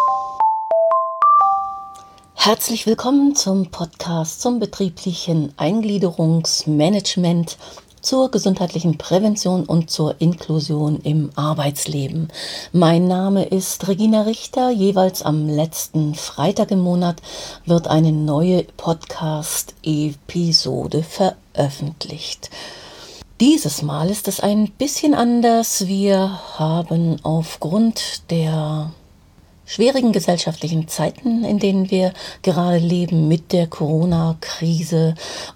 Herzlich willkommen zum Podcast zum betrieblichen Eingliederungsmanagement, zur gesundheitlichen Prävention und zur Inklusion im Arbeitsleben. Mein Name ist Regina Richter. Jeweils am letzten Freitag im Monat wird eine neue Podcast-Episode veröffentlicht. Dieses Mal ist es ein bisschen anders. Wir haben aufgrund der schwierigen gesellschaftlichen Zeiten, in denen wir gerade leben mit der Corona-Krise,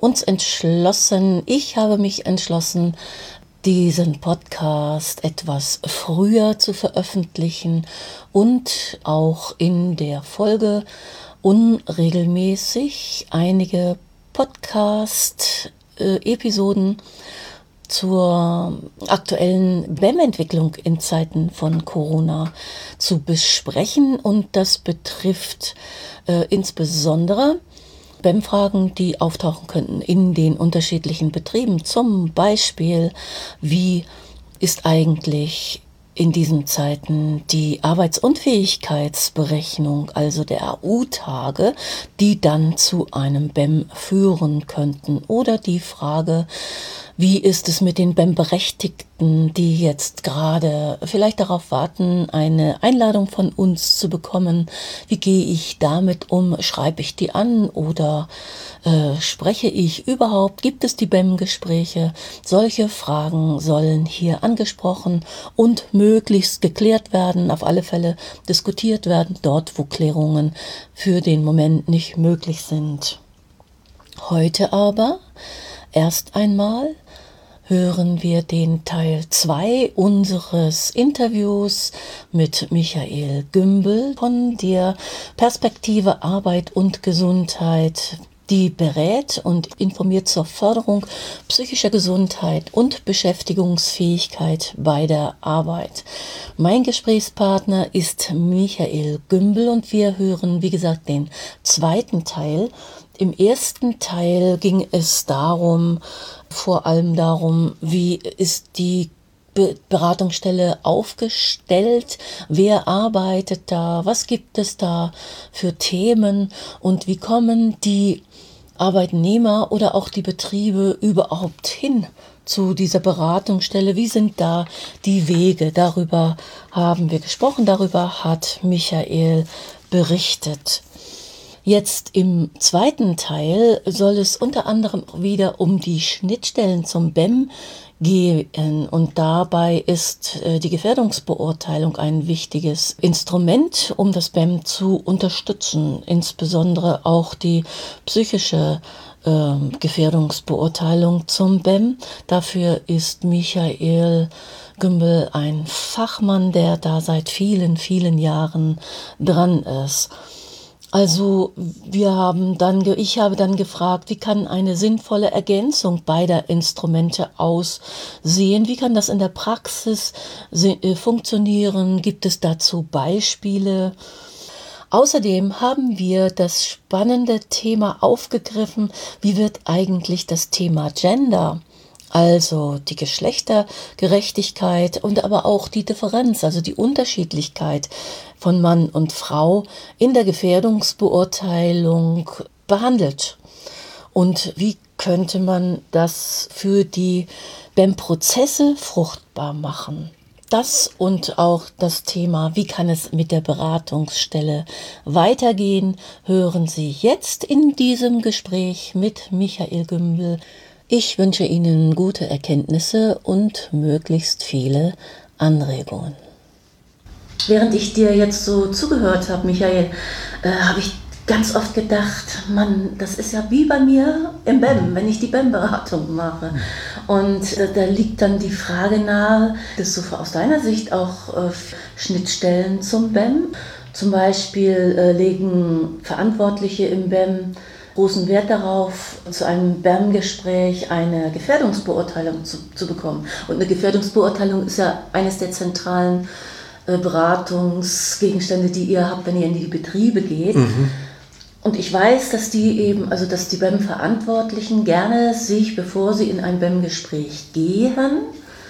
ich habe mich entschlossen, diesen Podcast etwas früher zu veröffentlichen und auch in der Folge unregelmäßig einige Podcast-Episoden zur aktuellen BEM-Entwicklung in Zeiten von Corona zu besprechen. Und das betrifft insbesondere BEM-Fragen, die auftauchen könnten in den unterschiedlichen Betrieben. Zum Beispiel, wie ist eigentlich in diesen Zeiten die Arbeitsunfähigkeitsberechnung, also der AU-Tage, die dann zu einem BEM führen könnten. Oder die Frage, wie ist es mit den BEM-Berechtigten, die jetzt gerade vielleicht darauf warten, eine Einladung von uns zu bekommen? Wie gehe ich damit um? Schreibe ich die an oder spreche ich überhaupt? Gibt es die BEM-Gespräche? Solche Fragen sollen hier angesprochen und möglichst geklärt werden, auf alle Fälle diskutiert werden, dort wo Klärungen für den Moment nicht möglich sind. Heute aber erst einmal hören wir den Teil 2 unseres Interviews mit Michael Gümbel von der Perspektive Arbeit und Gesundheit, die berät und informiert zur Förderung psychischer Gesundheit und Beschäftigungsfähigkeit bei der Arbeit. Mein Gesprächspartner ist Michael Gümbel und wir hören, wie gesagt, den zweiten Teil. Im ersten Teil ging es vor allem darum, wie ist die Beratungsstelle aufgestellt, wer arbeitet da, was gibt es da für Themen und wie kommen die Arbeitnehmer oder auch die Betriebe überhaupt hin zu dieser Beratungsstelle, wie sind da die Wege? Darüber haben wir gesprochen, darüber hat Michael berichtet. Jetzt im zweiten Teil soll es unter anderem wieder um die Schnittstellen zum BEM gehen und dabei ist die Gefährdungsbeurteilung ein wichtiges Instrument, um das BEM zu unterstützen, insbesondere auch die psychische Gefährdungsbeurteilung zum BEM. Dafür ist Michael Gümbel ein Fachmann, der da seit vielen, vielen Jahren dran ist. Also ich habe dann gefragt, wie kann eine sinnvolle Ergänzung beider Instrumente aussehen? Wie kann das in der Praxis funktionieren? Gibt es dazu Beispiele? Außerdem haben wir das spannende Thema aufgegriffen, wie wird eigentlich das Thema Gender, also die Geschlechtergerechtigkeit und aber auch die Differenz, also die Unterschiedlichkeit von Mann und Frau in der Gefährdungsbeurteilung behandelt. Und wie könnte man das für die BEM-Prozesse fruchtbar machen? Das und auch das Thema, wie kann es mit der Beratungsstelle weitergehen, hören Sie jetzt in diesem Gespräch mit Michael Gümbel. Ich wünsche Ihnen gute Erkenntnisse und möglichst viele Anregungen. Während ich dir jetzt so zugehört habe, Michael, habe ich ganz oft gedacht, Mann, das ist ja wie bei mir im BEM, wenn ich die BEM-Beratung mache. Und da liegt dann die Frage nahe, dass du aus deiner Sicht auch Schnittstellen zum BEM, zum Beispiel legen Verantwortliche im BEM großen Wert darauf, zu einem BEM-Gespräch eine Gefährdungsbeurteilung zu bekommen. Und eine Gefährdungsbeurteilung ist ja eines der zentralen Beratungsgegenstände, die ihr habt, wenn ihr in die Betriebe geht. Mhm. Und ich weiß, dass die BEM-Verantwortlichen gerne sich, bevor sie in ein BEM-Gespräch gehen,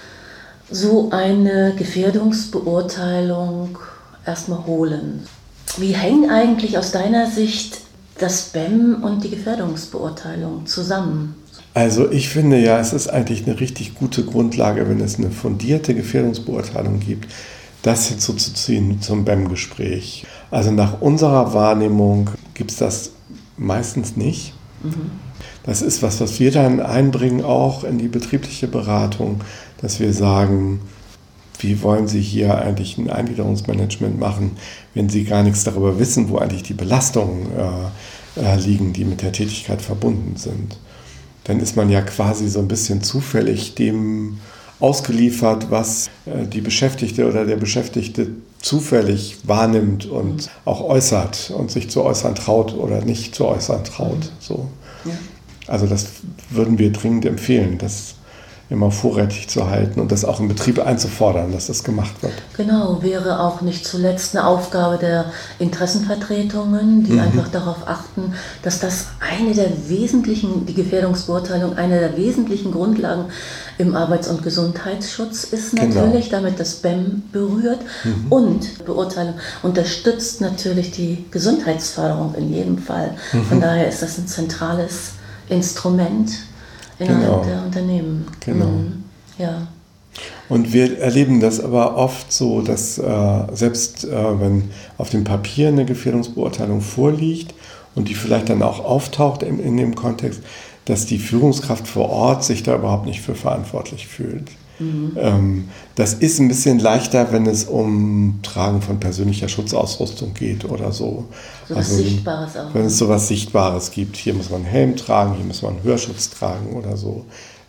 so eine Gefährdungsbeurteilung erstmal holen. Wie hängen eigentlich aus deiner Sicht das BEM und die Gefährdungsbeurteilung zusammen? Also ich finde ja, es ist eigentlich eine richtig gute Grundlage, wenn es eine fundierte Gefährdungsbeurteilung gibt, das hinzuzuziehen zum BEM-Gespräch. Also nach unserer Wahrnehmung gibt es das meistens nicht. Das ist was wir dann einbringen auch in die betriebliche Beratung, dass wir sagen, wie wollen Sie hier eigentlich ein Eingliederungsmanagement machen, wenn Sie gar nichts darüber wissen, wo eigentlich die Belastungen liegen, die mit der Tätigkeit verbunden sind. Dann ist man ja quasi so ein bisschen zufällig dem ausgeliefert, was die Beschäftigte oder der Beschäftigte zufällig wahrnimmt und auch äußert und sich zu äußern traut oder nicht zu äußern traut. So. Ja. Also das würden wir dringend empfehlen, das immer vorrätig zu halten und das auch im Betrieb einzufordern, dass das gemacht wird. Genau, wäre auch nicht zuletzt eine Aufgabe der Interessenvertretungen, die einfach darauf achten, dass das die Gefährdungsbeurteilung eine der wesentlichen Grundlagen im Arbeits- und Gesundheitsschutz ist natürlich, damit das BEM berührt und Beurteilung unterstützt natürlich die Gesundheitsförderung in jedem Fall. Von daher ist das ein zentrales Instrument innerhalb der Unternehmen. Genau. Ja. Und wir erleben das aber oft so, dass selbst wenn auf dem Papier eine Gefährdungsbeurteilung vorliegt und die vielleicht dann auch auftaucht in dem Kontext, dass die Führungskraft vor Ort sich da überhaupt nicht für verantwortlich fühlt. Das ist ein bisschen leichter, wenn es um Tragen von persönlicher Schutzausrüstung geht oder so. So was Sichtbares auch. Wenn es so was Sichtbares gibt, hier muss man einen Helm tragen, hier muss man einen Hörschutz tragen oder so.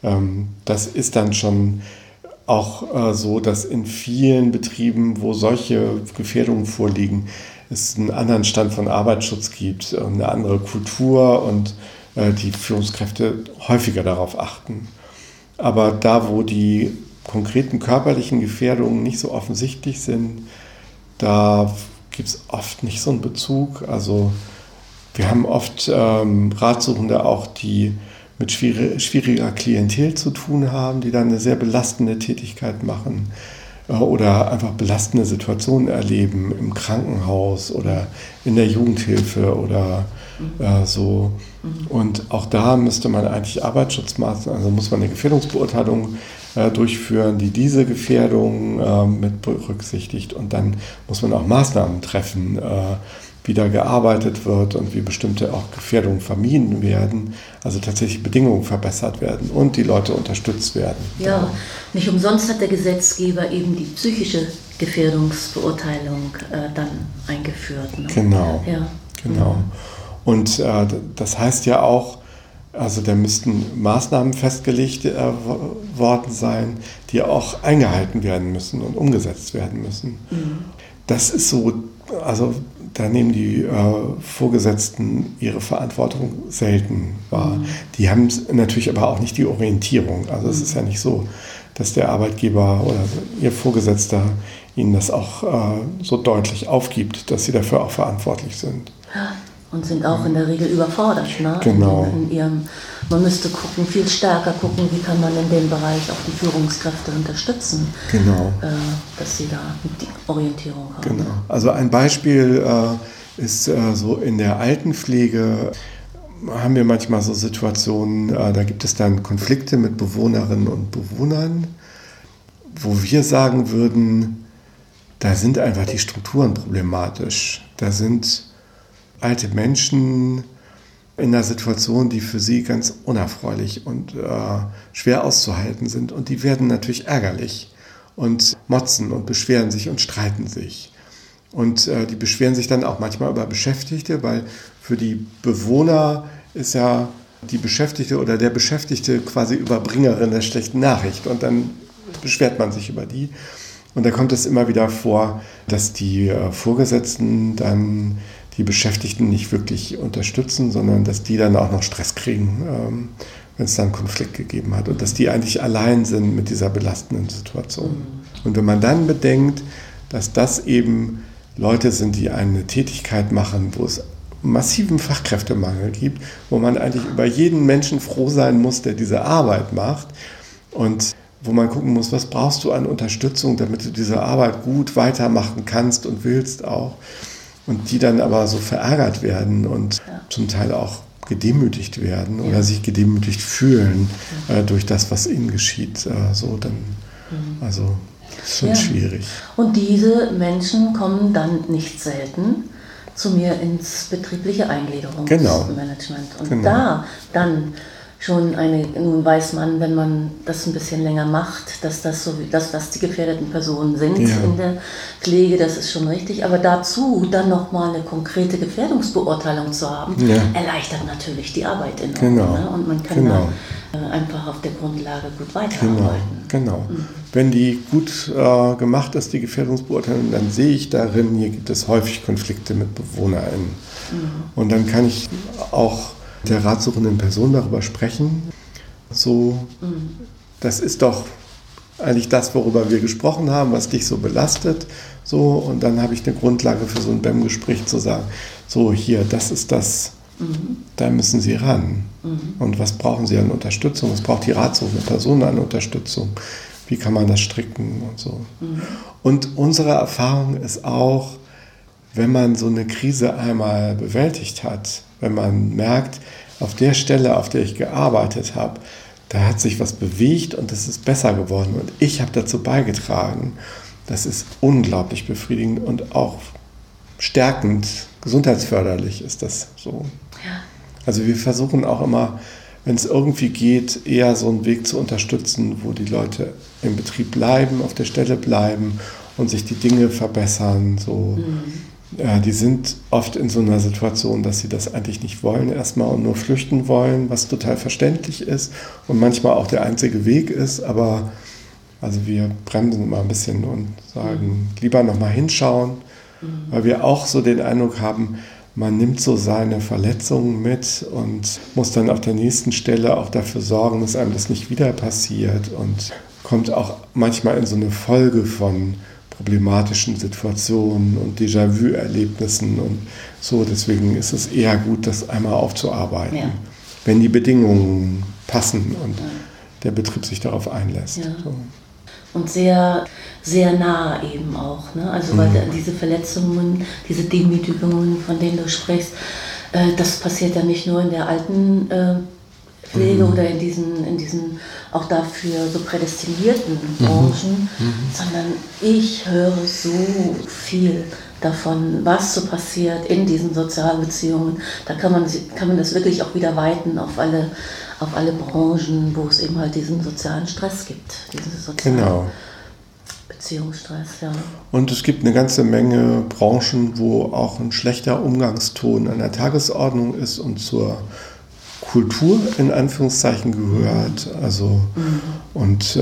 Das ist dann schon auch so, dass in vielen Betrieben, wo solche Gefährdungen vorliegen, es einen anderen Stand von Arbeitsschutz gibt, eine andere Kultur und die Führungskräfte häufiger darauf achten. Aber da, wo die konkreten körperlichen Gefährdungen nicht so offensichtlich sind, da gibt es oft nicht so einen Bezug. Also wir haben oft Ratsuchende auch, die mit schwieriger Klientel zu tun haben, die dann eine sehr belastende Tätigkeit machen oder einfach belastende Situationen erleben im Krankenhaus oder in der Jugendhilfe oder so. Und auch da müsste man eigentlich Arbeitsschutzmaßnahmen, also muss man eine Gefährdungsbeurteilung durchführen, die diese Gefährdung mit berücksichtigt. Und dann muss man auch Maßnahmen treffen, wie da gearbeitet wird und wie bestimmte auch Gefährdungen vermieden werden, also tatsächlich Bedingungen verbessert werden und die Leute unterstützt werden. Ja, nicht umsonst hat der Gesetzgeber eben die psychische Gefährdungsbeurteilung dann eingeführt. Ne? Genau, ja. Genau. Und das heißt ja auch, also da müssten Maßnahmen festgelegt worden sein, die auch eingehalten werden müssen und umgesetzt werden müssen. Das ist so, also da nehmen die Vorgesetzten ihre Verantwortung selten wahr. Die haben natürlich aber auch nicht die Orientierung. Also es ist ja nicht so, dass der Arbeitgeber oder ihr Vorgesetzter ihnen das auch so deutlich aufgibt, dass sie dafür auch verantwortlich sind. Und sind auch in der Regel überfordert. Ne? Genau. Man müsste viel stärker gucken, wie kann man in dem Bereich auch die Führungskräfte unterstützen, genau. Dass sie da die Orientierung haben. Genau. Also ein Beispiel ist so in der Altenpflege haben wir manchmal so Situationen, da gibt es dann Konflikte mit Bewohnerinnen und Bewohnern, wo wir sagen würden, da sind einfach die Strukturen problematisch. Da sind alte Menschen in einer Situation, die für sie ganz unerfreulich und schwer auszuhalten sind. Und die werden natürlich ärgerlich und motzen und beschweren sich und streiten sich. Und die beschweren sich dann auch manchmal über Beschäftigte, weil für die Bewohner ist ja die Beschäftigte oder der Beschäftigte quasi Überbringerin der schlechten Nachricht. Und dann beschwert man sich über die. Und da kommt es immer wieder vor, dass die Vorgesetzten dann die Beschäftigten nicht wirklich unterstützen, sondern dass die dann auch noch Stress kriegen, wenn es dann einen Konflikt gegeben hat und dass die eigentlich allein sind mit dieser belastenden Situation. Und wenn man dann bedenkt, dass das eben Leute sind, die eine Tätigkeit machen, wo es massiven Fachkräftemangel gibt, wo man eigentlich über jeden Menschen froh sein muss, der diese Arbeit macht und wo man gucken muss, was brauchst du an Unterstützung, damit du diese Arbeit gut weitermachen kannst und willst auch. und die dann aber so verärgert werden und zum Teil auch gedemütigt werden oder sich gedemütigt fühlen durch das, was ihnen geschieht. Also ist schon schwierig. Und diese Menschen kommen dann nicht selten zu mir ins betriebliche Eingliederungsmanagement. Und da dann schon nun weiß man, wenn man das ein bisschen länger macht, dass das die gefährdeten Personen sind in der Pflege, das ist schon richtig. Aber dazu dann nochmal eine konkrete Gefährdungsbeurteilung zu haben, erleichtert natürlich die Arbeit enorm. Ne? Und man kann da einfach auf der Grundlage gut weiterarbeiten. Genau. Wenn die gut gemacht ist, die Gefährdungsbeurteilung, dann sehe ich darin, hier gibt es häufig Konflikte mit BewohnerInnen. Und dann kann ich auch der ratsuchenden Person darüber sprechen. Das ist doch eigentlich das, worüber wir gesprochen haben, was dich so belastet. Und dann habe ich eine Grundlage für so ein BEM-Gespräch zu sagen, das ist das, da müssen Sie ran. Und was brauchen Sie an Unterstützung? Was braucht die ratsuchende Person an Unterstützung? Wie kann man das stricken und so? Und unsere Erfahrung ist auch, wenn man so eine Krise einmal bewältigt hat, wenn man merkt, auf der Stelle, auf der ich gearbeitet habe, da hat sich was bewegt und es ist besser geworden und ich habe dazu beigetragen. Das ist unglaublich befriedigend und auch stärkend, gesundheitsförderlich ist das so. Ja. Also wir versuchen auch immer, wenn es irgendwie geht, eher so einen Weg zu unterstützen, wo die Leute im Betrieb bleiben, auf der Stelle bleiben und sich die Dinge verbessern. Die sind oft in so einer Situation, dass sie das eigentlich nicht wollen erstmal und nur flüchten wollen, was total verständlich ist und manchmal auch der einzige Weg ist, aber also wir bremsen immer ein bisschen und sagen, lieber nochmal hinschauen, weil wir auch so den Eindruck haben, man nimmt so seine Verletzungen mit und muss dann auf der nächsten Stelle auch dafür sorgen, dass einem das nicht wieder passiert und kommt auch manchmal in so eine Folge von problematischen Situationen und Déjà-vu-Erlebnissen und so. Deswegen ist es eher gut, das einmal aufzuarbeiten, wenn die Bedingungen passen und der Betrieb sich darauf einlässt. Ja. Und sehr, sehr nah eben auch. Ne? Also weil diese Verletzungen, diese Demütigungen, von denen du sprichst, das passiert ja nicht nur in der alten Pflege oder in diesen auch dafür so prädestinierten Branchen, sondern ich höre so viel davon, was so passiert in diesen sozialen Beziehungen. Da kann man das wirklich auch wieder weiten auf alle Branchen, wo es eben halt diesen sozialen Stress gibt, diesen sozialen Beziehungsstress. Ja. Und es gibt eine ganze Menge Branchen, wo auch ein schlechter Umgangston an der Tagesordnung ist und zur Kultur in Anführungszeichen gehört. Also und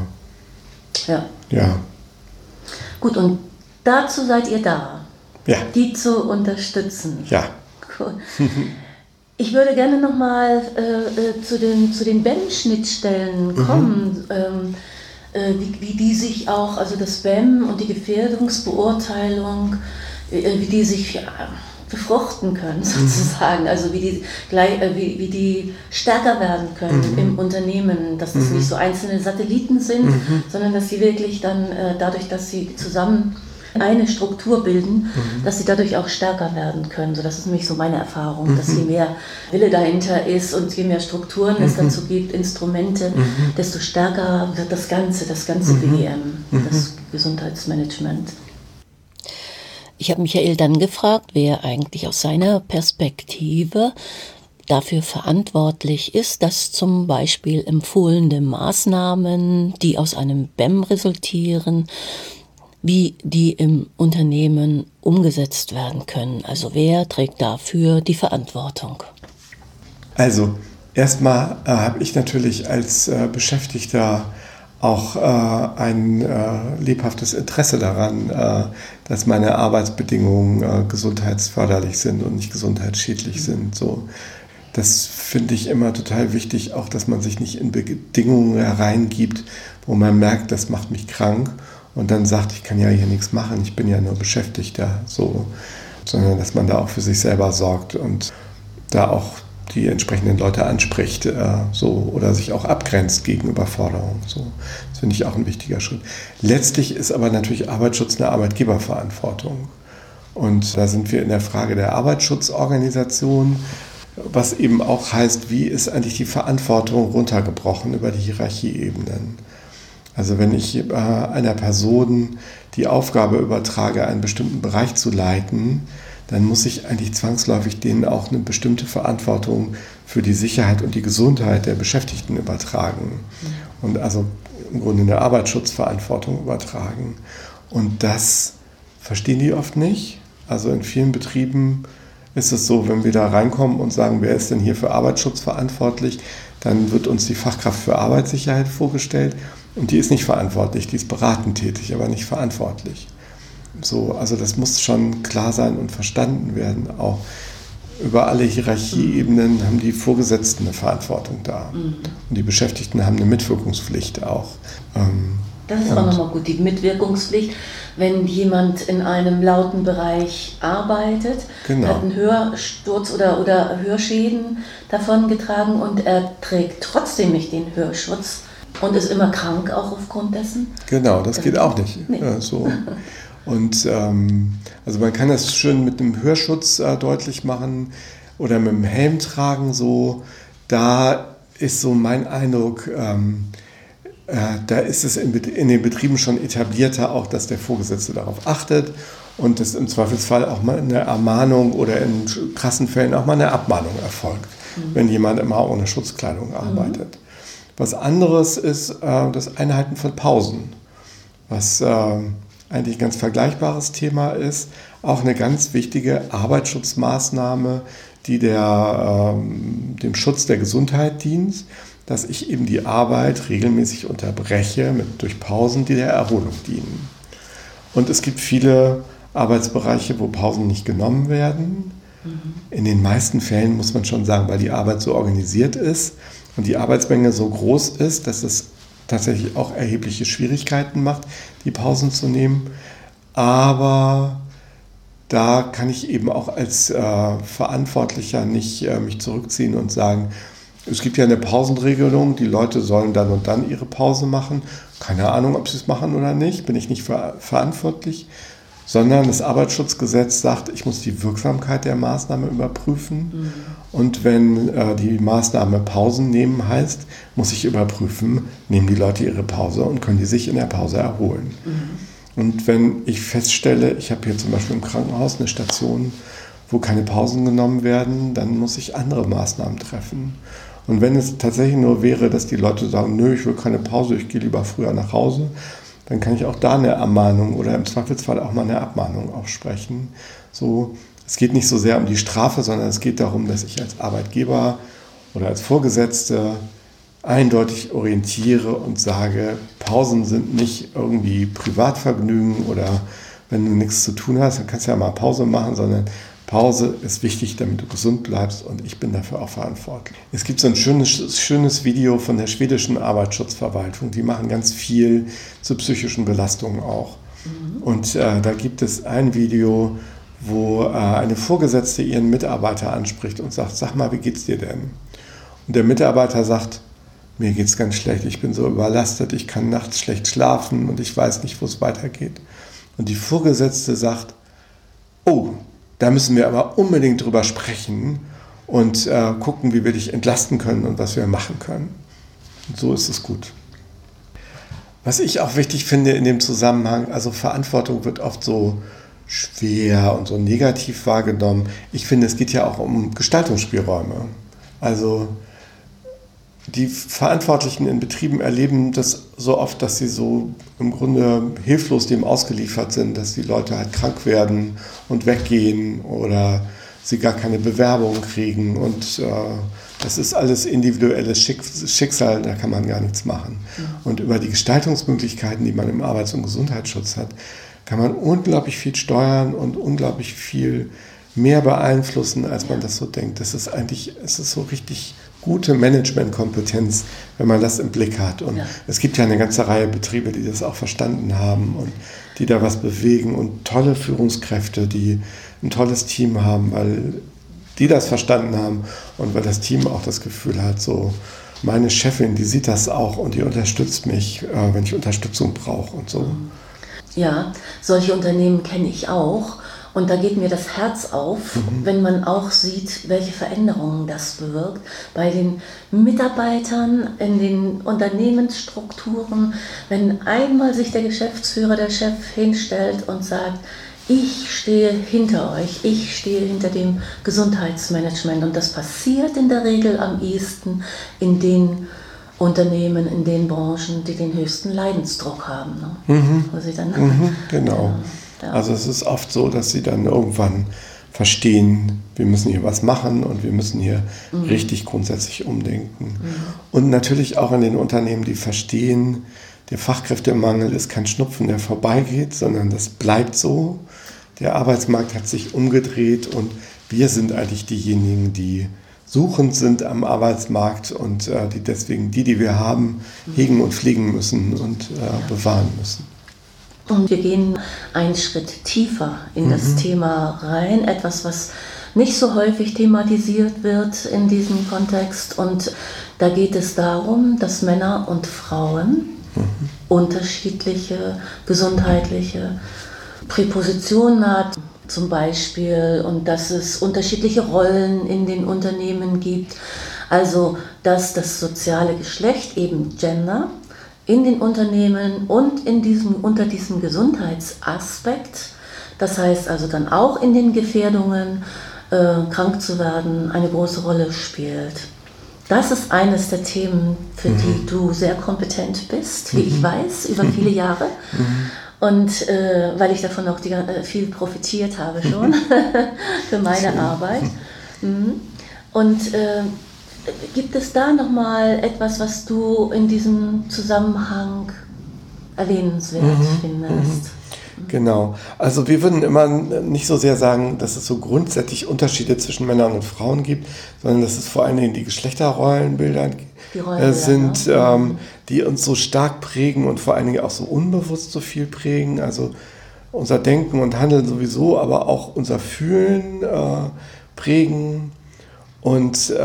ja. Gut, und dazu seid ihr da, die zu unterstützen. Ja. Cool. Ich würde gerne nochmal zu den BEM-Schnittstellen kommen, wie die sich auch, also das BEM und die Gefährdungsbeurteilung, wie die sich befruchten können sozusagen, also wie die stärker werden können im Unternehmen, dass das nicht so einzelne Satelliten sind, sondern dass sie wirklich dann dadurch, dass sie zusammen eine Struktur bilden, dass sie dadurch auch stärker werden können. So, das ist nämlich so meine Erfahrung, dass je mehr Wille dahinter ist und je mehr Strukturen es dazu gibt, Instrumente, desto stärker wird das ganze BGM, das Gesundheitsmanagement. Ich habe Michael dann gefragt, wer eigentlich aus seiner Perspektive dafür verantwortlich ist, dass zum Beispiel empfohlene Maßnahmen, die aus einem BEM resultieren, wie die im Unternehmen umgesetzt werden können. Also wer trägt dafür die Verantwortung? Also erstmal habe ich natürlich als Beschäftigter auch ein lebhaftes Interesse daran, dass meine Arbeitsbedingungen gesundheitsförderlich sind und nicht gesundheitsschädlich sind. So. Das finde ich immer total wichtig, auch dass man sich nicht in Bedingungen hereingibt, wo man merkt, das macht mich krank und dann sagt, ich kann ja hier nichts machen, ich bin ja nur Beschäftigter, so. Sondern dass man da auch für sich selber sorgt und da auch die entsprechenden Leute anspricht oder sich auch abgrenzt gegen Überforderung. So. Das finde ich auch ein wichtiger Schritt. Letztlich ist aber natürlich Arbeitsschutz eine Arbeitgeberverantwortung. Und da sind wir in der Frage der Arbeitsschutzorganisation, was eben auch heißt, wie ist eigentlich die Verantwortung runtergebrochen über die Hierarchieebenen. Also wenn ich einer Person die Aufgabe übertrage, einen bestimmten Bereich zu leiten, dann muss ich eigentlich zwangsläufig denen auch eine bestimmte Verantwortung für die Sicherheit und die Gesundheit der Beschäftigten übertragen. Und also im Grunde eine Arbeitsschutzverantwortung übertragen. Und das verstehen die oft nicht. Also in vielen Betrieben ist es so, wenn wir da reinkommen und sagen, wer ist denn hier für Arbeitsschutz verantwortlich, dann wird uns die Fachkraft für Arbeitssicherheit vorgestellt und die ist nicht verantwortlich, die ist beratend tätig, aber nicht verantwortlich. So, also das muss schon klar sein und verstanden werden. Auch über alle Hierarchieebenen haben die Vorgesetzten eine Verantwortung da. Und die Beschäftigten haben eine Mitwirkungspflicht auch. Das ist auch nochmal gut, die Mitwirkungspflicht. Wenn jemand in einem lauten Bereich arbeitet, Genau. hat einen Hörsturz oder Hörschäden davongetragen und er trägt trotzdem nicht den Hörschutz und ist immer krank auch aufgrund dessen. Genau, das geht auch nicht. Nee. So. Und also man kann das schön mit dem Hörschutz deutlich machen oder mit dem Helm tragen. So, da ist so mein Eindruck, da ist es in den Betrieben schon etablierter auch, dass der Vorgesetzte darauf achtet und dass im Zweifelsfall auch mal eine Ermahnung oder in krassen Fällen auch mal eine Abmahnung erfolgt, wenn jemand immer ohne Schutzkleidung arbeitet. Was anderes ist das Einhalten von Pausen, was eigentlich ein ganz vergleichbares Thema ist, auch eine ganz wichtige Arbeitsschutzmaßnahme, die dem Schutz der Gesundheit dient, dass ich eben die Arbeit regelmäßig unterbreche durch Pausen, die der Erholung dienen. Und es gibt viele Arbeitsbereiche, wo Pausen nicht genommen werden. In den meisten Fällen muss man schon sagen, weil die Arbeit so organisiert ist und die Arbeitsmenge so groß ist, dass es tatsächlich auch erhebliche Schwierigkeiten macht, die Pausen zu nehmen. Aber da kann ich eben auch als Verantwortlicher nicht mich zurückziehen und sagen, es gibt ja eine Pausenregelung, die Leute sollen dann und dann ihre Pause machen. Keine Ahnung, ob sie es machen oder nicht, bin ich nicht verantwortlich. Sondern das Arbeitsschutzgesetz sagt, ich muss die Wirksamkeit der Maßnahme überprüfen. Und wenn die Maßnahme Pausen nehmen heißt, muss ich überprüfen, nehmen die Leute ihre Pause und können die sich in der Pause erholen. Und wenn ich feststelle, ich habe hier zum Beispiel im Krankenhaus eine Station, wo keine Pausen genommen werden, dann muss ich andere Maßnahmen treffen. Und wenn es tatsächlich nur wäre, dass die Leute sagen, nö, ich will keine Pause, ich gehe lieber früher nach Hause, dann kann ich auch da eine Ermahnung oder im Zweifelsfall auch mal eine Abmahnung aussprechen. So, es geht nicht so sehr um die Strafe, sondern es geht darum, dass ich als Arbeitgeber oder als Vorgesetzter eindeutig orientiere und sage, Pausen sind nicht irgendwie Privatvergnügen oder wenn du nichts zu tun hast, dann kannst du ja mal Pause machen, sondern Pause ist wichtig, damit du gesund bleibst und ich bin dafür auch verantwortlich. Es gibt so ein schönes Video von der schwedischen Arbeitsschutzverwaltung, die machen ganz viel zu psychischen Belastungen auch. Und da gibt es ein Video, wo eine Vorgesetzte ihren Mitarbeiter anspricht und sagt, sag mal, wie geht's dir denn? Und der Mitarbeiter sagt, mir geht's ganz schlecht, ich bin so überlastet, ich kann nachts schlecht schlafen und ich weiß nicht, wo es weitergeht. Und die Vorgesetzte sagt, oh, da müssen wir aber unbedingt drüber sprechen und gucken, wie wir dich entlasten können und was wir machen können. Und so ist es gut. Was ich auch wichtig finde in dem Zusammenhang, also Verantwortung wird oft so schwer und so negativ wahrgenommen. Ich finde, es geht ja auch um Gestaltungsspielräume. Also die Verantwortlichen in Betrieben erleben das so oft, dass sie so im Grunde hilflos dem ausgeliefert sind, dass die Leute halt krank werden und weggehen oder sie gar keine Bewerbung kriegen und das ist alles individuelles Schicksal, da kann man gar nichts machen. Und über die Gestaltungsmöglichkeiten, die man im Arbeits- und Gesundheitsschutz hat, kann man unglaublich viel steuern und unglaublich viel mehr beeinflussen, als man das so denkt. Es ist so richtig gute Managementkompetenz, wenn man das im Blick hat. Und es gibt ja eine ganze Reihe Betriebe, die das auch verstanden haben und die da was bewegen und tolle Führungskräfte, die ein tolles Team haben, weil die das verstanden haben und weil das Team auch das Gefühl hat, so meine Chefin, die sieht das auch und die unterstützt mich, wenn ich Unterstützung brauche und so. Ja, solche Unternehmen kenne ich auch. Und da geht mir das Herz auf, wenn man auch sieht, welche Veränderungen das bewirkt bei den Mitarbeitern, in den Unternehmensstrukturen. Wenn einmal sich der Geschäftsführer, der Chef hinstellt und sagt, ich stehe hinter euch, ich stehe hinter dem Gesundheitsmanagement. Und das passiert in der Regel am ehesten in den Unternehmen, in den Branchen, die den höchsten Leidensdruck haben. Ne? Wo sie dann, Genau. Ja. Also es ist oft so, dass sie dann irgendwann verstehen, wir müssen hier was machen und wir müssen hier richtig grundsätzlich umdenken. Und natürlich auch in den Unternehmen, die verstehen, der Fachkräftemangel ist kein Schnupfen, der vorbeigeht, sondern das bleibt so. Der Arbeitsmarkt hat sich umgedreht und wir sind eigentlich diejenigen, die suchend sind am Arbeitsmarkt und die deswegen die wir haben, hegen und pflegen müssen und bewahren müssen. Und wir gehen einen Schritt tiefer in das Thema rein, etwas, was nicht so häufig thematisiert wird in diesem Kontext. Und da geht es darum, dass Männer und Frauen unterschiedliche gesundheitliche Präpositionen hat, zum Beispiel, und dass es unterschiedliche Rollen in den Unternehmen gibt. Also, dass das soziale Geschlecht, eben Gender, in den Unternehmen und unter diesem Gesundheitsaspekt, das heißt also dann auch in den Gefährdungen, krank zu werden, eine große Rolle spielt. Das ist eines der Themen, für die du sehr kompetent bist, wie ich weiß, über viele Jahre. Und weil ich davon auch viel profitiert habe schon für meine Arbeit. Und gibt es da nochmal etwas, was du in diesem Zusammenhang erwähnenswert findest? Genau. Also wir würden immer nicht so sehr sagen, dass es so grundsätzlich Unterschiede zwischen Männern und Frauen gibt, sondern dass es vor allen Dingen die Geschlechterrollenbilder sind, die uns so stark prägen und vor allen Dingen auch so unbewusst so viel prägen. Also unser Denken und Handeln sowieso, aber auch unser Fühlen prägen und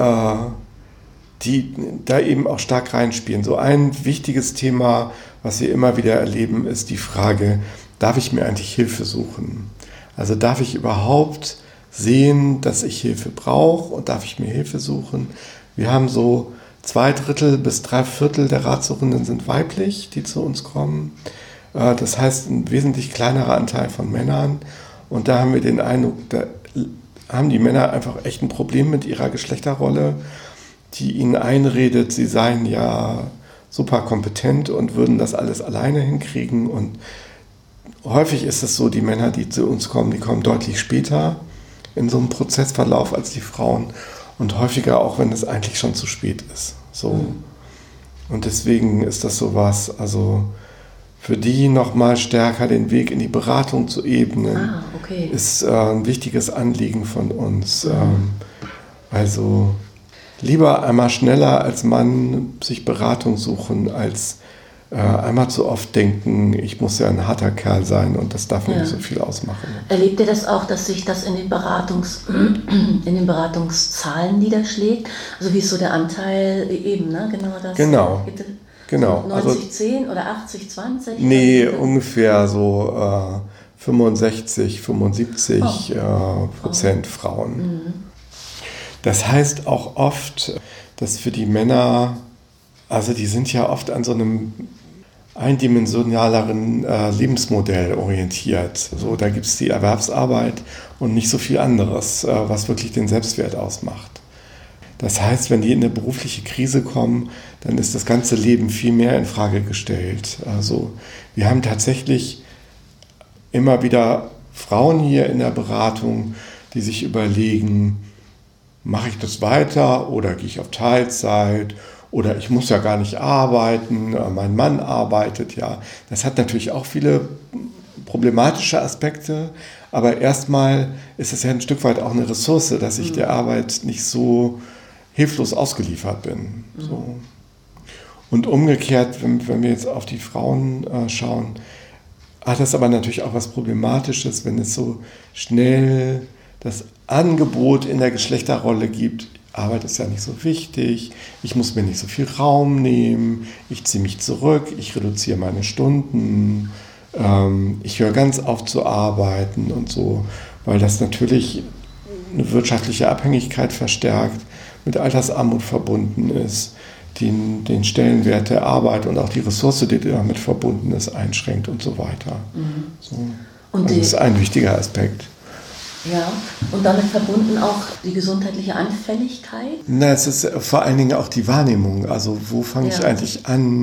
die da eben auch stark reinspielen. So ein wichtiges Thema, was wir immer wieder erleben, ist die Frage, darf ich mir eigentlich Hilfe suchen? Also darf ich überhaupt sehen, dass ich Hilfe brauche und darf ich mir Hilfe suchen? Wir haben so 2/3 bis 3/4 der Ratsuchenden sind weiblich, die zu uns kommen. Das heißt, ein wesentlich kleinerer Anteil von Männern. Und da haben wir den Eindruck, da haben die Männer einfach echt ein Problem mit ihrer Geschlechterrolle, die ihnen einredet, sie seien ja super kompetent und würden das alles alleine hinkriegen. Und häufig ist es so, die Männer, die zu uns kommen, die kommen deutlich später in so einem Prozessverlauf als die Frauen und häufiger auch, wenn es eigentlich schon zu spät ist. So. Und deswegen ist das sowas, also für die nochmal stärker den Weg in die Beratung zu ebnen, ist ein wichtiges Anliegen von uns. Also lieber einmal schneller als Mann sich Beratung suchen, als einmal zu oft denken, ich muss ja ein harter Kerl sein und das darf mir nicht so viel ausmachen. Erlebt ihr das auch, dass sich das in den Beratungszahlen niederschlägt? Also wie ist so der Anteil eben, ne? Genau. 90-10 oder 80-20? Nee, ungefähr so 65, 75% Frauen. Das heißt auch oft, dass für die Männer, also die sind ja oft an so einem eindimensionaleren Lebensmodell orientiert. So, da gibt es die Erwerbsarbeit und nicht so viel anderes, was wirklich den Selbstwert ausmacht. Das heißt, wenn die in eine berufliche Krise kommen, dann ist das ganze Leben viel mehr in Frage gestellt. Also wir haben tatsächlich immer wieder Frauen hier in der Beratung, die sich überlegen, mache ich das weiter oder gehe ich auf Teilzeit oder ich muss ja gar nicht arbeiten, mein Mann arbeitet ja. Das hat natürlich auch viele problematische Aspekte, aber erstmal ist es ja ein Stück weit auch eine Ressource, dass ich der Arbeit nicht so hilflos ausgeliefert bin. So. Und umgekehrt, wenn wir jetzt auf die Frauen schauen, hat das aber natürlich auch was Problematisches, wenn es so schnell das Angebot in der Geschlechterrolle gibt, Arbeit ist ja nicht so wichtig, ich muss mir nicht so viel Raum nehmen, ich ziehe mich zurück, ich reduziere meine Stunden, ich höre ganz auf zu arbeiten und so, weil das natürlich eine wirtschaftliche Abhängigkeit verstärkt, mit Altersarmut verbunden ist, den Stellenwert der Arbeit und auch die Ressource, die damit verbunden ist, einschränkt und so weiter. So. Und das ist ein wichtiger Aspekt. Ja, und damit verbunden auch die gesundheitliche Anfälligkeit? Na, es ist vor allen Dingen auch die Wahrnehmung. Also wo fange ich eigentlich an,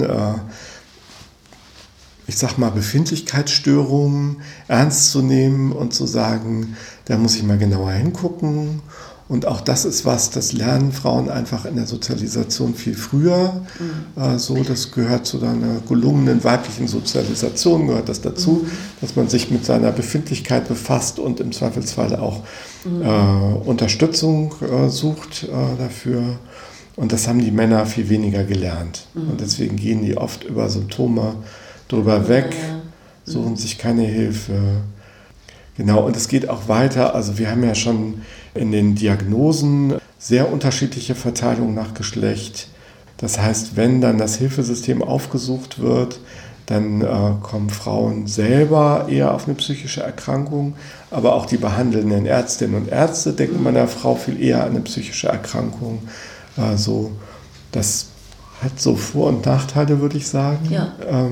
ich sag mal, Befindlichkeitsstörungen ernst zu nehmen und zu sagen, da muss ich mal genauer hingucken. Und auch das ist was, das lernen Frauen einfach in der Sozialisation viel früher. Das gehört zu einer gelungenen weiblichen Sozialisation, gehört das dazu, dass man sich mit seiner Befindlichkeit befasst und im Zweifelsfall auch Unterstützung sucht dafür. Und das haben die Männer viel weniger gelernt. Und deswegen gehen die oft über Symptome drüber weg, suchen sich keine Hilfe. Genau, und es geht auch weiter. Also wir haben ja schon in den Diagnosen sehr unterschiedliche Verteilungen nach Geschlecht. Das heißt, wenn dann das Hilfesystem aufgesucht wird, dann kommen Frauen selber eher auf eine psychische Erkrankung, aber auch die behandelnden Ärztinnen und Ärzte denken bei einer Frau viel eher an eine psychische Erkrankung. Das hat so Vor- und Nachteile, würde ich sagen. Ja.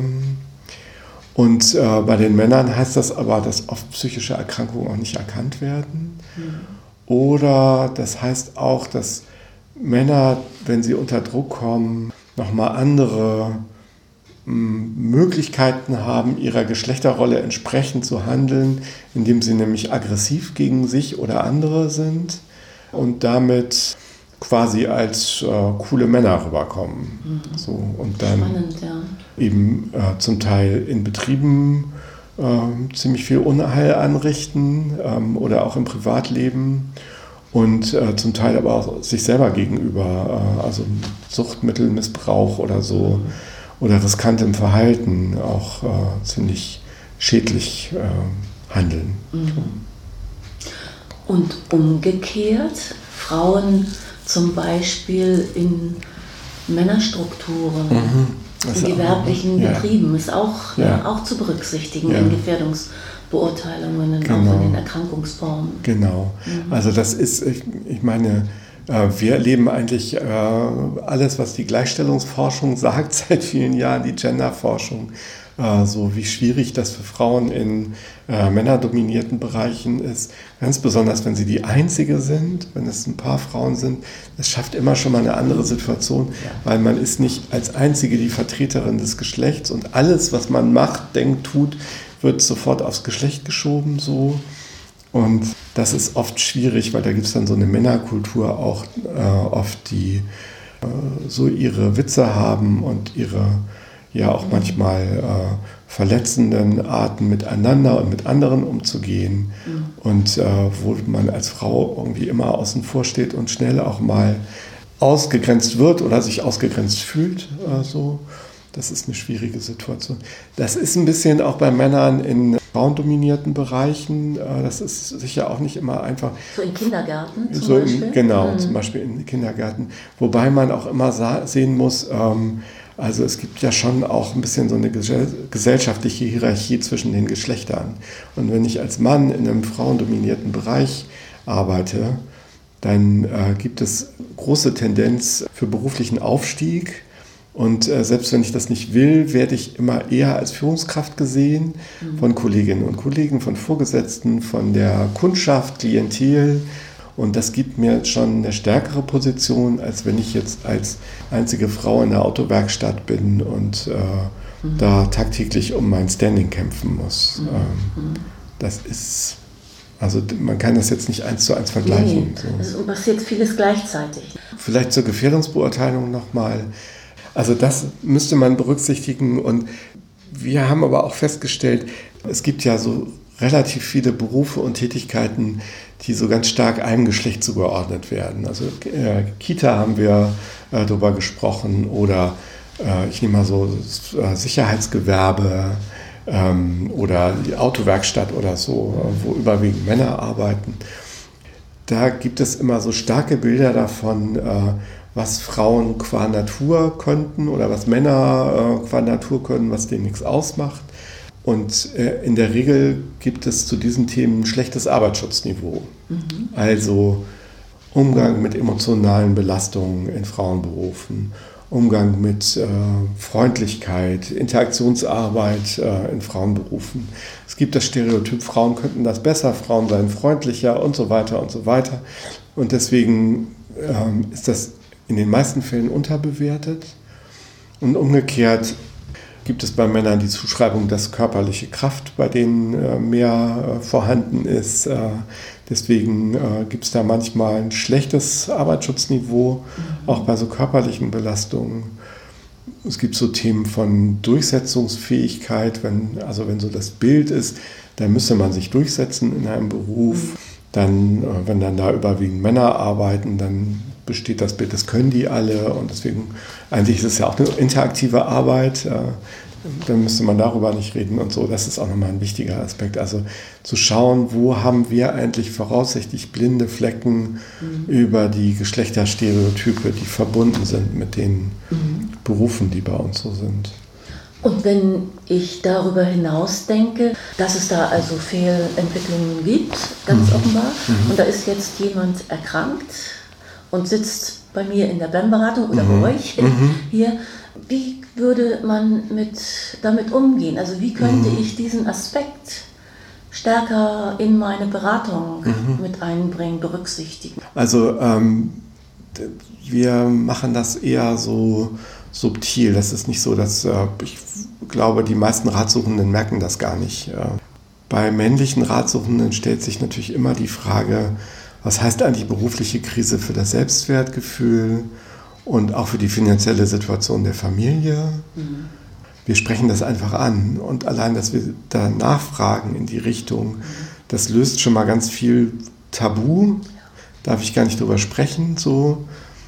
Und bei den Männern heißt das aber, dass oft psychische Erkrankungen auch nicht erkannt werden. Oder das heißt auch, dass Männer, wenn sie unter Druck kommen, nochmal andere Möglichkeiten haben, ihrer Geschlechterrolle entsprechend zu handeln, indem sie nämlich aggressiv gegen sich oder andere sind und damit quasi als coole Männer rüberkommen. Und dann spannend, eben zum Teil in Betrieben ziemlich viel Unheil anrichten oder auch im Privatleben und zum Teil aber auch sich selber gegenüber, also Suchtmittelmissbrauch oder so oder riskantem Verhalten auch ziemlich schädlich handeln. Und umgekehrt, Frauen zum Beispiel in Männerstrukturen, in gewerblichen Betrieben, ist auch zu berücksichtigen in Gefährdungsbeurteilungen, auch in den Erkrankungsformen. Genau, also das ist, ich meine, wir erleben eigentlich alles, was die Gleichstellungsforschung sagt seit vielen Jahren, die Genderforschung, so wie schwierig das für Frauen in männerdominierten Bereichen ist. Ganz besonders, wenn sie die Einzige sind, wenn es ein paar Frauen sind. Das schafft immer schon mal eine andere Situation, weil man ist nicht als Einzige die Vertreterin des Geschlechts und alles, was man macht, denkt, tut, wird sofort aufs Geschlecht geschoben. So. Und das ist oft schwierig, weil da gibt es dann so eine Männerkultur auch oft, die so ihre Witze haben und ihre auch manchmal verletzenden Arten miteinander und mit anderen umzugehen und wo man als Frau irgendwie immer außen vor steht und schnell auch mal ausgegrenzt wird oder sich ausgegrenzt fühlt. Das ist eine schwierige Situation. Das ist ein bisschen auch bei Männern in frauendominierten Bereichen. Das ist sicher auch nicht immer einfach. So in Kindergärten zum Beispiel? Genau, zum Beispiel in Kindergärten. Wobei man auch immer sehen muss, also es gibt ja schon auch ein bisschen so eine gesellschaftliche Hierarchie zwischen den Geschlechtern. Und wenn ich als Mann in einem frauendominierten Bereich arbeite, dann gibt es große Tendenz für beruflichen Aufstieg. Und selbst wenn ich das nicht will, werde ich immer eher als Führungskraft gesehen von Kolleginnen und Kollegen, von Vorgesetzten, von der Kundschaft, Klientel. Und das gibt mir schon eine stärkere Position, als wenn ich jetzt als einzige Frau in der Autowerkstatt bin und da tagtäglich um mein Standing kämpfen muss. Das ist, also man kann das jetzt nicht 1:1 vergleichen. Nee, so. Es passiert vieles gleichzeitig. Vielleicht zur Gefährdungsbeurteilung nochmal. Also das müsste man berücksichtigen und wir haben aber auch festgestellt, es gibt ja so relativ viele Berufe und Tätigkeiten, die so ganz stark einem Geschlecht zugeordnet werden. Also Kita haben wir darüber gesprochen oder ich nehme mal so Sicherheitsgewerbe oder die Autowerkstatt oder so, wo überwiegend Männer arbeiten. Da gibt es immer so starke Bilder davon, was Frauen qua Natur könnten oder was Männer qua Natur können, was denen nichts ausmacht. Und in der Regel gibt es zu diesen Themen ein schlechtes Arbeitsschutzniveau. Also Umgang mit emotionalen Belastungen in Frauenberufen, Umgang mit Freundlichkeit, Interaktionsarbeit in Frauenberufen. Es gibt das Stereotyp, Frauen könnten das besser, Frauen seien freundlicher und so weiter und so weiter. Und deswegen ist das in den meisten Fällen unterbewertet. Und umgekehrt gibt es bei Männern die Zuschreibung, dass körperliche Kraft bei denen mehr vorhanden ist. Deswegen gibt es da manchmal ein schlechtes Arbeitsschutzniveau, auch bei so körperlichen Belastungen. Es gibt so Themen von Durchsetzungsfähigkeit, wenn so das Bild ist, dann müsste man sich durchsetzen in einem Beruf. Dann, wenn dann da überwiegend Männer arbeiten, dann besteht das Bild, das können die alle, und deswegen, eigentlich ist es ja auch eine interaktive Arbeit, dann müsste man darüber nicht reden und so. Das ist auch nochmal ein wichtiger Aspekt. Also zu schauen, wo haben wir eigentlich voraussichtlich blinde Flecken über die Geschlechterstereotype, die verbunden sind mit den Berufen, die bei uns so sind. Und wenn ich darüber hinaus denke, dass es da also Fehlentwicklungen gibt, ganz offenbar, und da ist jetzt jemand erkrankt und sitzt bei mir in der BEM-Beratung oder bei euch hier, wie würde man damit umgehen? Also wie könnte ich diesen Aspekt stärker in meine Beratung mit einbringen, berücksichtigen? Also wir machen das eher so subtil. Das ist nicht so, dass ich glaube, die meisten Ratsuchenden merken das gar nicht. Bei männlichen Ratsuchenden stellt sich natürlich immer die Frage, was heißt eigentlich berufliche Krise für das Selbstwertgefühl und auch für die finanzielle Situation der Familie? Wir sprechen das einfach an, und allein, dass wir da nachfragen in die Richtung, das löst schon mal ganz viel Tabu. Darf ich gar nicht drüber sprechen, so.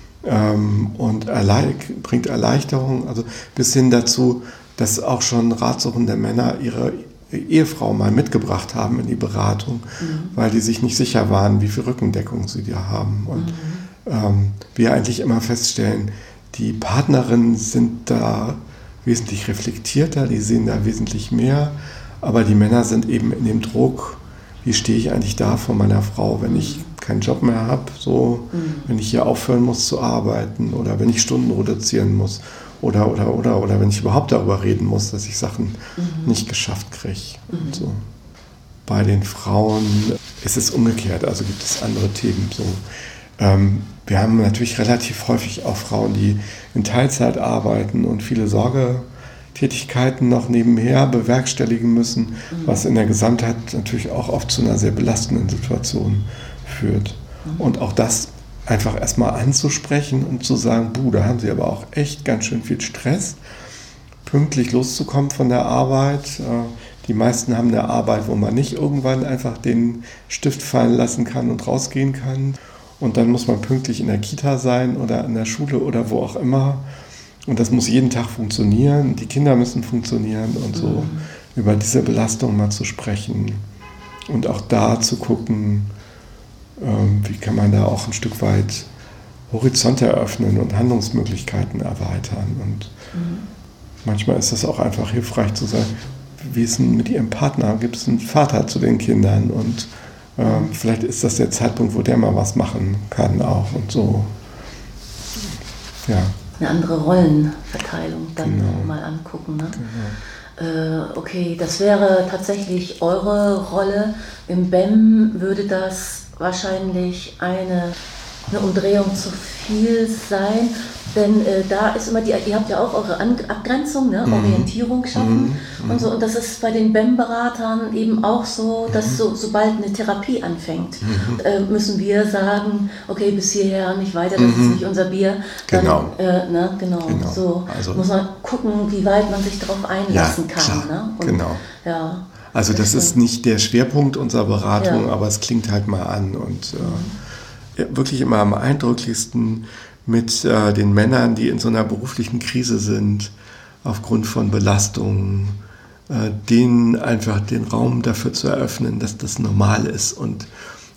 Und bringt Erleichterung, also bis hin dazu, dass auch schon ratsuchende Männer ihre Ehefrau mal mitgebracht haben in die Beratung, weil die sich nicht sicher waren, wie viel Rückendeckung sie da haben. Und wir eigentlich immer feststellen, die Partnerinnen sind da wesentlich reflektierter, die sehen da wesentlich mehr, aber die Männer sind eben in dem Druck, wie stehe ich eigentlich da vor meiner Frau, wenn ich keinen Job mehr habe, so, wenn ich hier aufhören muss zu arbeiten oder wenn ich Stunden reduzieren muss oder wenn ich überhaupt darüber reden muss, dass ich Sachen nicht geschafft kriege. Und so. Bei den Frauen ist es umgekehrt, also gibt es andere Themen. So. Wir haben natürlich relativ häufig auch Frauen, die in Teilzeit arbeiten und viele Sorgetätigkeiten noch nebenher bewerkstelligen müssen, was in der Gesamtheit natürlich auch oft zu einer sehr belastenden Situation führt. Und auch das einfach erstmal anzusprechen und zu sagen, da haben sie aber auch echt ganz schön viel Stress, pünktlich loszukommen von der Arbeit. Die meisten haben eine Arbeit, wo man nicht irgendwann einfach den Stift fallen lassen kann und rausgehen kann. Und dann muss man pünktlich in der Kita sein oder in der Schule oder wo auch immer. Und das muss jeden Tag funktionieren. Die Kinder müssen funktionieren und so. Über diese Belastung mal zu sprechen und auch da zu gucken, wie kann man da auch ein Stück weit Horizonte eröffnen und Handlungsmöglichkeiten erweitern. Und manchmal ist es auch einfach hilfreich zu sagen, wie ist denn mit Ihrem Partner? Gibt es einen Vater zu den Kindern? Und vielleicht ist das der Zeitpunkt, wo der mal was machen kann auch und so. Ja. Eine andere Rollenverteilung dann mal angucken. Ne? Genau. Okay, das wäre tatsächlich eure Rolle. Im BEM würde das wahrscheinlich eine Umdrehung zu viel sein, denn da ist immer ihr habt ja auch eure Abgrenzung, ne? Orientierung schaffen und so, und das ist bei den BEM-Beratern eben auch so, dass sobald eine Therapie anfängt, müssen wir sagen, okay, bis hierher, nicht weiter, das ist nicht unser Bier. Dann, genau. So also, muss man gucken, wie weit man sich darauf einlassen kann. Klar, ne? Und, genau. Ja. Also das ist nicht der Schwerpunkt unserer Beratung, aber es klingt halt mal an und wirklich immer am eindrücklichsten mit den Männern, die in so einer beruflichen Krise sind, aufgrund von Belastungen, denen einfach den Raum dafür zu eröffnen, dass das normal ist und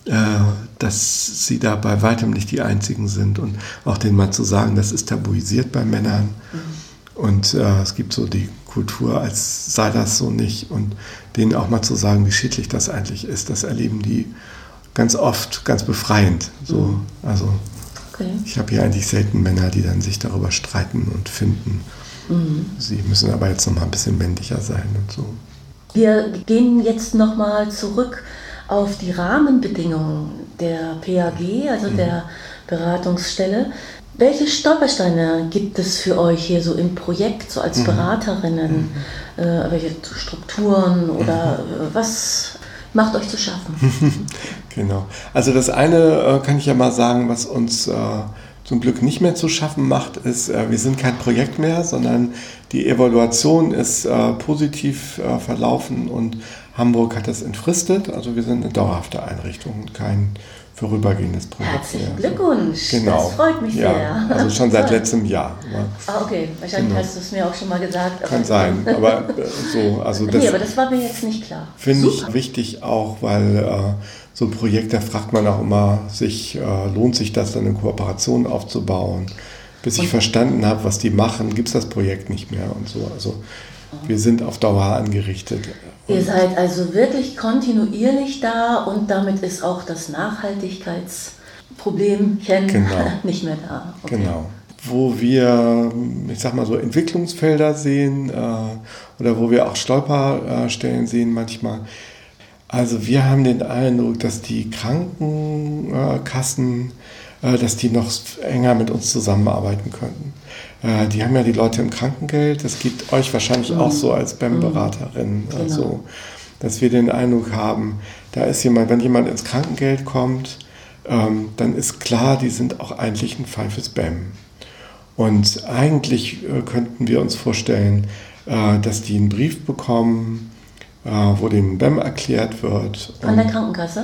dass sie da bei weitem nicht die Einzigen sind und auch denen mal zu sagen, das ist tabuisiert bei Männern. Und es gibt so die Kultur, als sei das so nicht. Und denen auch mal zu sagen, wie schädlich das eigentlich ist, das erleben die ganz oft ganz befreiend. So, also ich habe hier eigentlich selten Männer, die dann sich darüber streiten und finden. Sie müssen aber jetzt noch mal ein bisschen männlicher sein und so. Wir gehen jetzt nochmal zurück auf die Rahmenbedingungen der PAG, also der Beratungsstelle. Welche Stolpersteine gibt es für euch hier so im Projekt, so als Beraterinnen? Welche Strukturen oder was macht euch zu schaffen? Genau. Also das eine kann ich ja mal sagen, was uns zum Glück nicht mehr zu schaffen macht, ist, wir sind kein Projekt mehr, sondern die Evaluation ist positiv verlaufen und Hamburg hat das entfristet. Also wir sind eine dauerhafte Einrichtung, kein vorübergehendes Projekt. Herzlichen Glückwunsch, genau. Das freut mich sehr. Also schon seit letztem Jahr. Okay, wahrscheinlich hast du es mir auch schon mal gesagt. Kann sein, aber so. Also das, aber das war mir jetzt nicht klar. Finde ich wichtig auch, weil so ein Projekt, da fragt man auch immer, lohnt sich das dann in Kooperation aufzubauen? Bis ich verstanden habe, was die machen, gibt es das Projekt nicht mehr und so. Also wir sind auf Dauer angerichtet. Ihr seid also wirklich kontinuierlich da und damit ist auch das Nachhaltigkeitsproblemchen nicht mehr da. Okay. Genau. Wo wir, ich sag mal so, Entwicklungsfelder sehen oder wo wir auch Stolperstellen sehen manchmal. Also wir haben den Eindruck, dass die Krankenkassen, dass die noch enger mit uns zusammenarbeiten könnten. Die haben ja die Leute im Krankengeld, das geht euch wahrscheinlich auch so als BEM-Beraterin, also, dass wir den Eindruck haben, da ist jemand, wenn jemand ins Krankengeld kommt, dann ist klar, die sind auch eigentlich ein Fall fürs BEM. Und eigentlich könnten wir uns vorstellen, dass die einen Brief bekommen, wo denen BEM erklärt wird. Von der Krankenkasse?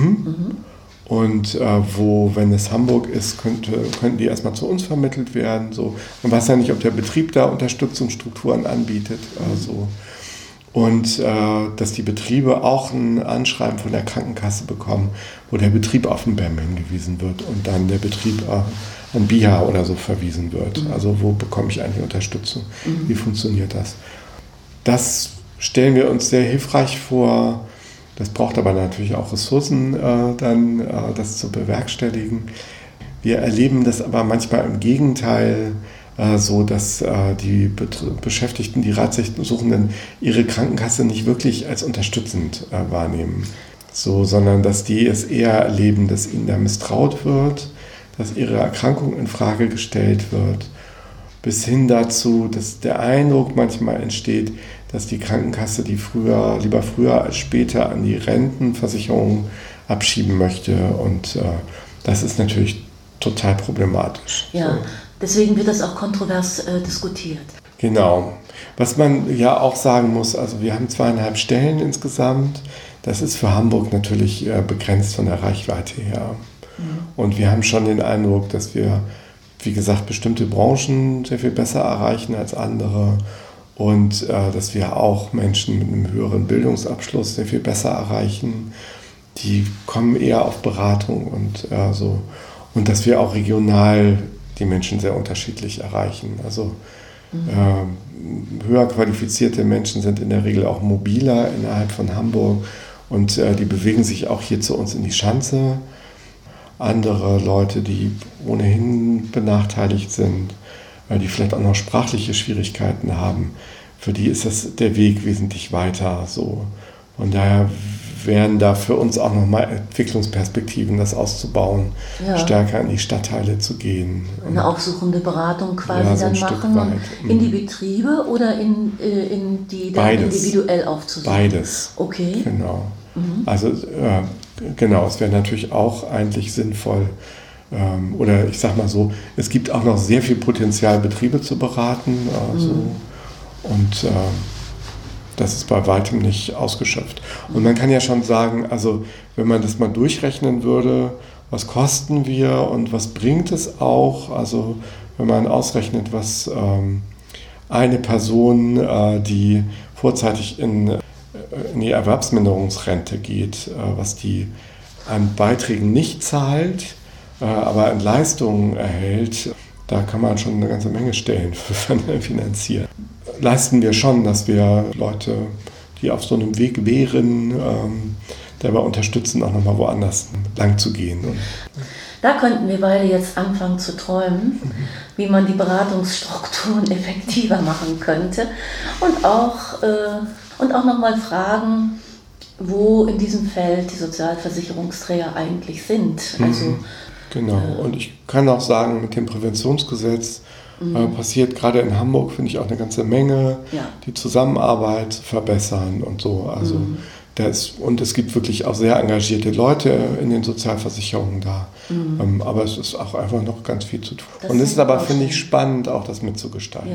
Und wo, wenn es Hamburg ist, könnten die erstmal zu uns vermittelt werden. So. Man weiß ja nicht, ob der Betrieb da Unterstützungsstrukturen anbietet. So. Und dass die Betriebe auch ein Anschreiben von der Krankenkasse bekommen, wo der Betrieb auf den BEM hingewiesen wird und dann der Betrieb an BIHA oder so verwiesen wird. Also wo bekomme ich eigentlich Unterstützung? Wie funktioniert das? Das stellen wir uns sehr hilfreich vor. Das braucht aber natürlich auch Ressourcen, das zu bewerkstelligen. Wir erleben das aber manchmal im Gegenteil so, dass die Beschäftigten, die Ratsuchenden, ihre Krankenkasse nicht wirklich als unterstützend wahrnehmen, sondern dass die es eher erleben, dass ihnen da misstraut wird, dass ihre Erkrankung in Frage gestellt wird, bis hin dazu, dass der Eindruck manchmal entsteht, dass die Krankenkasse die lieber früher als später an die Rentenversicherung abschieben möchte. Und das ist natürlich total problematisch. Ja, deswegen wird das auch kontrovers diskutiert. Genau. Was man ja auch sagen muss, also wir haben 2,5 Stellen insgesamt. Das ist für Hamburg natürlich begrenzt von der Reichweite her. Und wir haben schon den Eindruck, dass wir, wie gesagt, bestimmte Branchen sehr viel besser erreichen als andere. Und dass wir auch Menschen mit einem höheren Bildungsabschluss sehr viel besser erreichen. Die kommen eher auf Beratung und so. Und dass wir auch regional die Menschen sehr unterschiedlich erreichen. Also höher qualifizierte Menschen sind in der Regel auch mobiler innerhalb von Hamburg und die bewegen sich auch hier zu uns in die Schanze. Andere Leute, die ohnehin benachteiligt sind, die vielleicht auch noch sprachliche Schwierigkeiten haben, für die ist der Weg wesentlich weiter. So. Von daher wären da für uns auch nochmal Entwicklungsperspektiven, das auszubauen, stärker in die Stadtteile zu gehen. Eine aufsuchende Beratung quasi dann machen und in die Betriebe oder in die dann individuell aufzusuchen? Beides. Okay. Genau. Also genau, es wäre natürlich auch eigentlich sinnvoll, oder ich sag mal so, es gibt auch noch sehr viel Potenzial, Betriebe zu beraten. Und das ist bei weitem nicht ausgeschöpft. Und man kann ja schon sagen, also wenn man das mal durchrechnen würde, was kosten wir und was bringt es auch, also wenn man ausrechnet, was eine Person, die vorzeitig in die Erwerbsminderungsrente geht, was die an Beiträgen nicht zahlt, aber an Leistungen erhält, da kann man schon eine ganze Menge Stellen finanzieren. leisten wir schon, dass wir Leute, die auf so einem Weg wären, dabei unterstützen, auch nochmal woanders lang zu gehen. Da könnten wir beide jetzt anfangen zu träumen, wie man die Beratungsstrukturen effektiver machen könnte und auch nochmal fragen, wo in diesem Feld die Sozialversicherungsträger eigentlich sind. Also, genau, und ich kann auch sagen, mit dem Präventionsgesetz passiert gerade in Hamburg, finde ich, auch eine ganze Menge, die Zusammenarbeit zu verbessern und so. Also und es gibt wirklich auch sehr engagierte Leute in den Sozialversicherungen da. Aber es ist auch einfach noch ganz viel zu tun. Und es ist aber, finde ich, spannend, auch das mitzugestalten. Ja.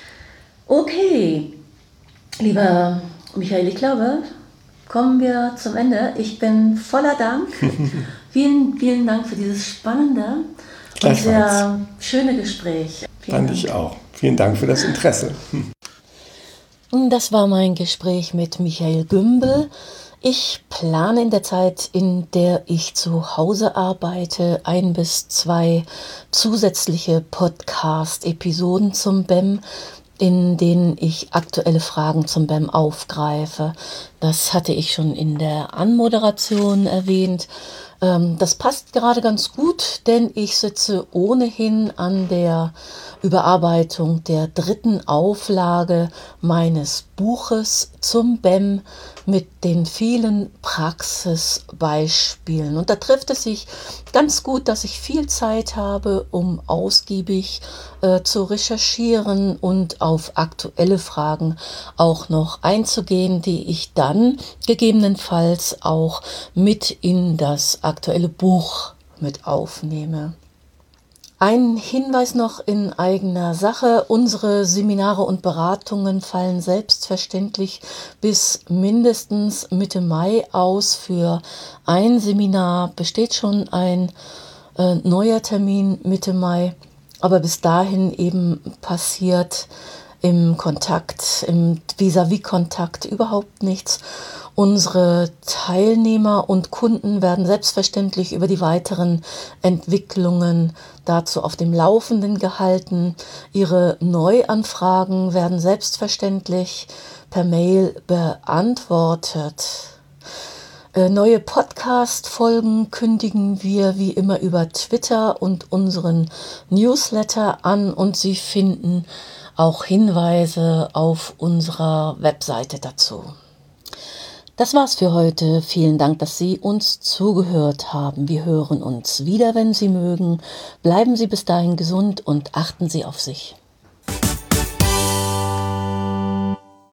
Okay, lieber Michael, ich glaube, kommen wir zum Ende. Ich bin voller Dank. Vielen, vielen Dank für dieses spannende und sehr schöne Gespräch. Fand ich auch. Vielen Dank für das Interesse. Das war mein Gespräch mit Michael Gümbel. Ich plane in der Zeit, in der ich zu Hause arbeite, 1 bis 2 zusätzliche Podcast-Episoden zum BEM, in denen ich aktuelle Fragen zum BEM aufgreife. Das hatte ich schon in der Anmoderation erwähnt. Das passt gerade ganz gut, denn ich sitze ohnehin an der Überarbeitung der 3. Auflage meines Buches zum BEM mit den vielen Praxisbeispielen. Und da trifft es sich ganz gut, dass ich viel Zeit habe, um ausgiebig zu recherchieren und auf aktuelle Fragen auch noch einzugehen, die ich dann gegebenenfalls auch mit in das aktuelle Buch mit aufnehme. Ein Hinweis noch in eigener Sache. Unsere Seminare und Beratungen fallen selbstverständlich bis mindestens Mitte Mai aus. Für ein Seminar besteht schon ein neuer Termin Mitte Mai, aber bis dahin eben passiert im Kontakt, im Vis-à-vis-Kontakt überhaupt nichts. Unsere Teilnehmer und Kunden werden selbstverständlich über die weiteren Entwicklungen dazu auf dem Laufenden gehalten. Ihre Neuanfragen werden selbstverständlich per Mail beantwortet. Neue Podcast-Folgen kündigen wir wie immer über Twitter und unseren Newsletter an und Sie finden auch Hinweise auf unserer Webseite dazu. Das war's für heute. Vielen Dank, dass Sie uns zugehört haben. Wir hören uns wieder, wenn Sie mögen. Bleiben Sie bis dahin gesund und achten Sie auf sich.